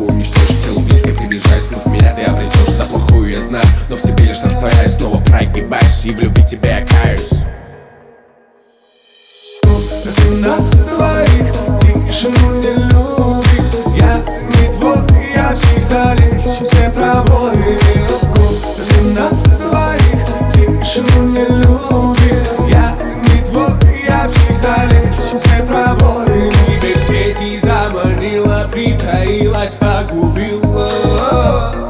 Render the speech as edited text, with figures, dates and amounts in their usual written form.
уничтожить. Телу близко приближаюсь, но в меня ты обретешь. Да плохую я знаю, но в тебе лишь растворяюсь. Снова прогибаюсь, и в любви тебя я каюсь. На двоих тишину не любит. Я не твой, я псих, залечу все пробои. На двоих тишину не любит. Я не твой, я псих, залечу все пробои. Тебе в сети заманила, притаилась, погубила.